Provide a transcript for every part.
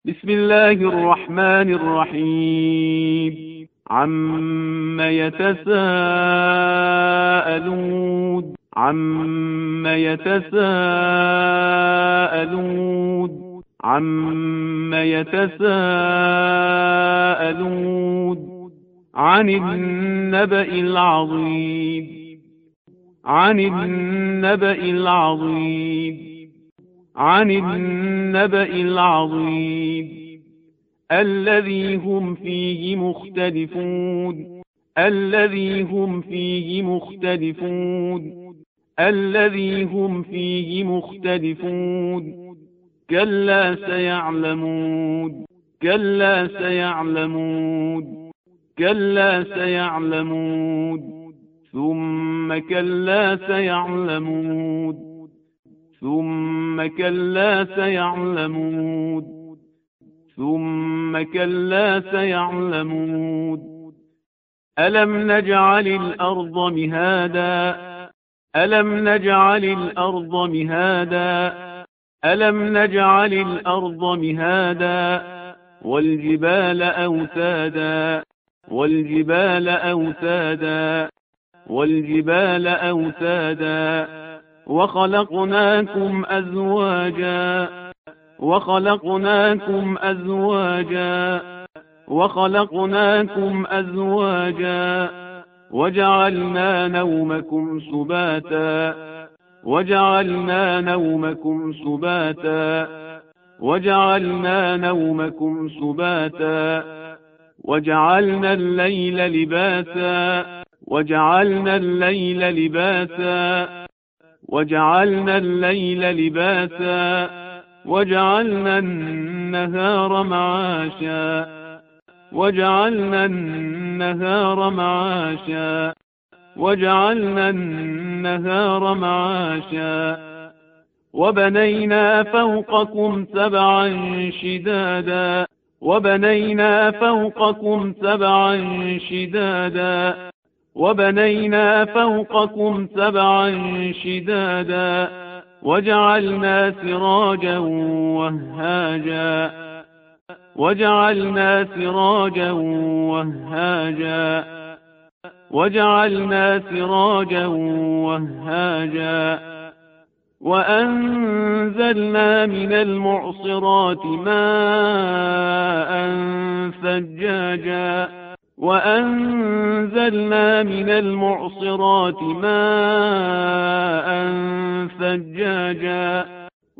بسم الله الرحمن الرحيم. عم يتساءلون عم يتساءلون عم يتساءلون عن النبأ العظيم عن النبأ العظيم عن النبأ العظيم الذي هم فيه مختلفون الذي هم فيه مختلفون الذي هم فيه مختلفون كلا سيعلمون كلا سيعلمون كلا سيعلمون ثم كلا سيعلمون ثم كلا سيعلمون ثم كلا سيعلمون ألم نجعل الأرض مهادا ألم نجعل الأرض مهادا ألم نجعل الأرض مهادا والجبال أوتادا والجبال أوتادا والجبال أوتادا وخلقناكم أزواجا وخلقناكم أزواجا وخلقناكم أزواجا وجعلنا نومكم سباتا وجعلنا نومكم سباتا وجعلنا نومكم سباتا وجعلنا الليل لباسا وجعلنا الليل لباسا وجعلنا الليل لباسا وجعلنا النهار معاشا وجعلنا النهار معاشا وجعلنا النهار معاشا وبنينا فوقكم سبعا شدادا وبنينا فوقكم سبعا شدادا وبنينا فوقكم سبعا شدادا وجعلنا سراجا وهاجا وجعلنا سراجا وهاجا وجعلنا سراجا وهاجا وأنزلنا من المعصرات ماء ثجاجا وأنزلنا من المعصرات ماء ثجاجا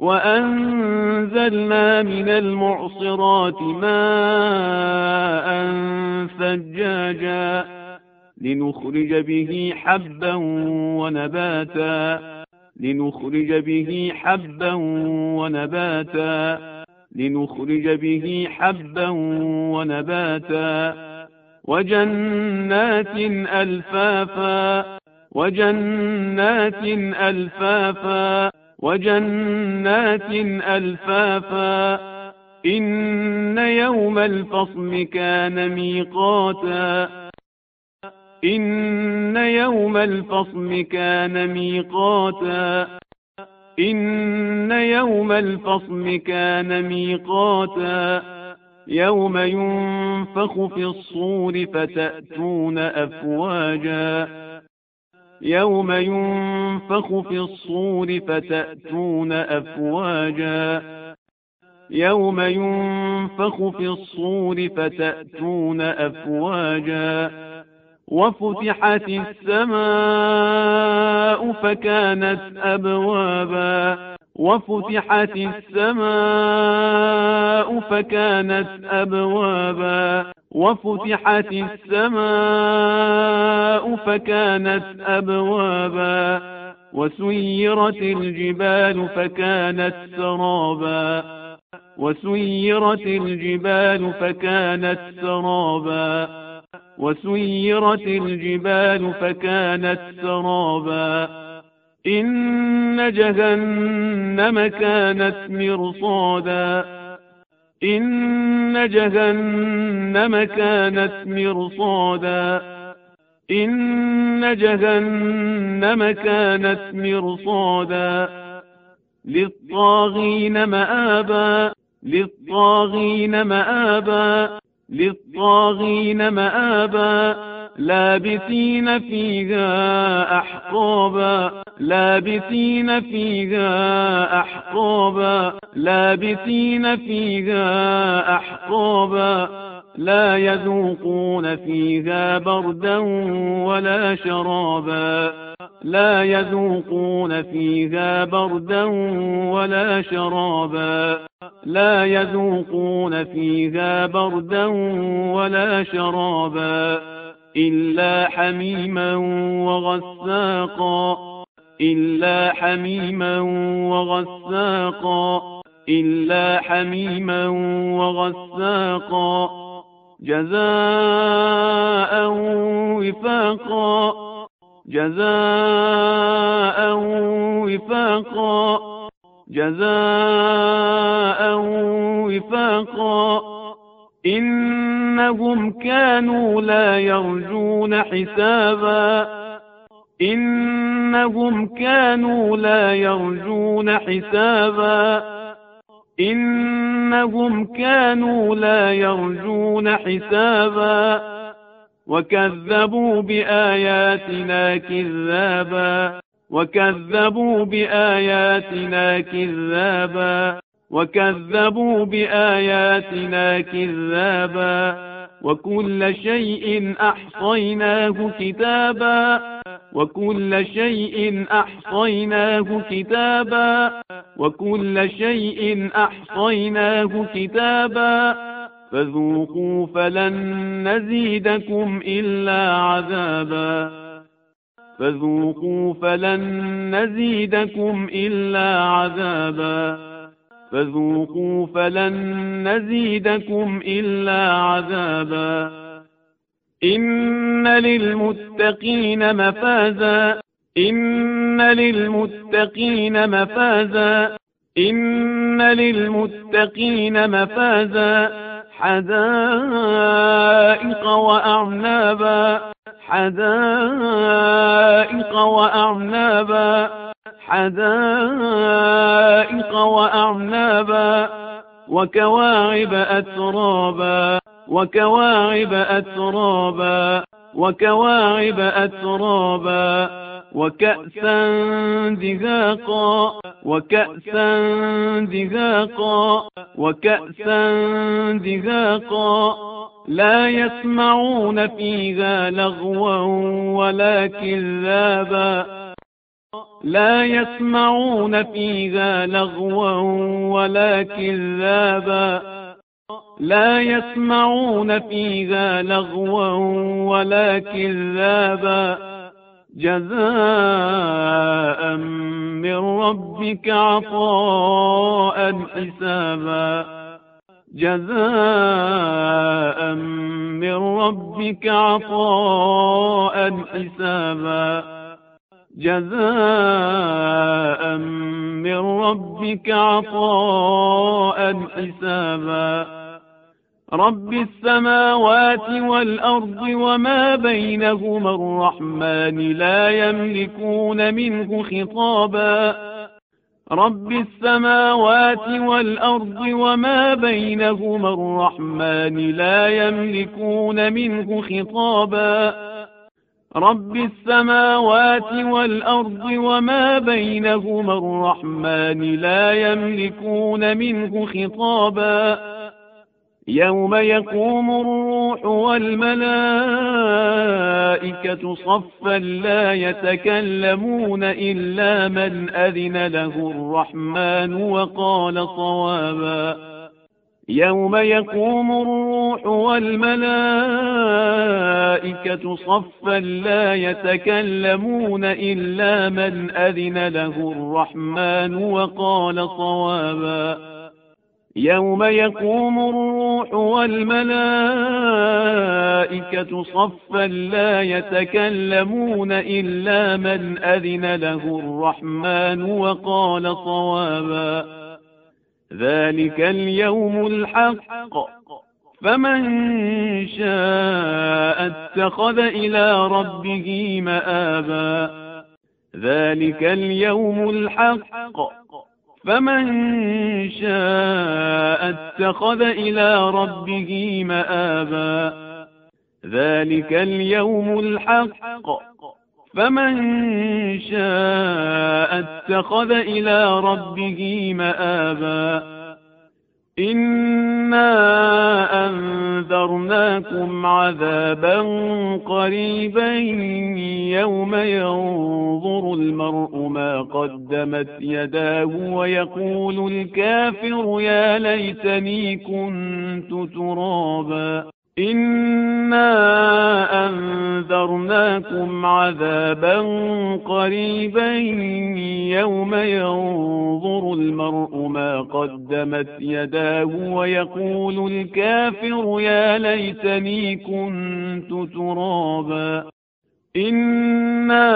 وأنزلنا من المعصرات ماء ثجاجا لنخرج به حبا ونباتا لنخرج به حبا ونباتا لنخرج به حبا ونباتا وجنات ألفافا وجنات ألفافا وجنات ألفافا إن يوم الفصل كان ميقاتا إن يوم الفصل كان ميقاتا إن يوم الفصل كان ميقاتا يوم ينفخ في الصور فتأتون أفواجا يوم ينفخ في الصور فتأتون أفواجا يوم ينفخ في الصور فتأتون أفواجا وفتحت السماء فكانت أبوابا وفتحت السماء فكانت أبوابا وفتحت السماء فكانت أبوابا وسيرت الجبال فكانت سرابا وسيرت الجبال فكانت سرابا وسيرت الجبال فكانت سرابا إن جهنم كانت مرصادا إن جهنم كانت مرصادا إن جهنم كانت مرصادا للطاغين مآبا للطاغين مآبا للطاغين مآبا لابثين فيها أحقابا لابثين فيها أحقابا لابثين فيها أحقابا لا يذوقون فيها بردا ولا شرابا لا يذوقون فيها بردا ولا شرابا لا يذوقون فيها بردا ولا شرابا إلا حميما وغساقا إلا حميما وغساقا إلا حميما وغساقا جزاء وفاقا جزاء وفاقا جزاء وفاقا إنهم كانوا لا يرجون حسابا إنهم كانوا لا يرجون حسابا إنهم كانوا لا يرجون حسابا وكذبوا بآياتنا كذابا وكذبوا بآياتنا كذابا وكذبوا بآياتنا كذابا وكل شيء أحصيناه كتابا وكل شيء أحصيناه كتابا وكل شيء أحصيناه كتابا فذوقوا فلن نزيدكم إلا عذابا فذوقوا فلن نزيدكم إلا عذابا فذوقوا فلن نزيدكم إلا عذابا إن للمتقين مفازا إن للمتقين مفازا إن للمتقين مفازا حدائق وأعنابا حدائق وأعنابا حدائق وأعنابا وكواعب أترابا وكواعب أترابا وكواعب أترابا وكأسا دهاقا وكأسا دهاقا وكأسا دهاقا لا يسمعون فيها لغوا ولا كذابا لا يسمعون فيها لغوا ولا كذابا لا يسمعون فيها لغوا ولا كذابا جزاء من ربك عطاء حسابا جزاء من ربك عطاء حسابا جزاء من ربك عطاء حسابا رب السماوات والأرض وما بينهما الرحمن لا يملكون منه خطابا رب السماوات والأرض وما بينهما الرحمن لا يملكون منه خطابا رب السماوات والأرض وما بينهما الرحمن لا يملكون منه خطابا يوم يقوم الروح والملائكة صفا لا يتكلمون إلا من أذن له الرحمن وقال صوابا يوم يقوم الروح والملائكة صفا لا يتكلمون إلا من أذن له الرحمن وقال صوابا يوم يقوم الروح والملائكة صفا لا يتكلمون إلا من أذن له الرحمن وقال صوابا ذلك اليوم الحق فمن شاء اتخذ إلى ربه مآبا ذلك اليوم الحق فمن شاء اتخذ إلى ربه مآبا ذلك اليوم الحق فمن شاء اتخذ إلى ربه مآبا إنا أنذرناكم عذابا قريبا يوم ينظر المرء ما قدمت يداه ويقول الكافر يا ليتني كنت ترابا إنا أنذرناكم عذابا قريبا يوم ينظر المرء ما قدمت يداه ويقول الكافر يا ليتني كنت ترابا إنا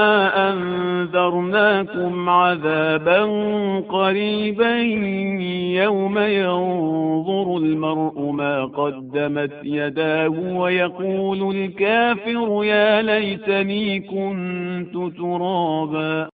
أنذرناكم عذابا قريبا يوم ينظر المرء ما قدمت يداه ويقول الكافر يا ليتني كنت ترابا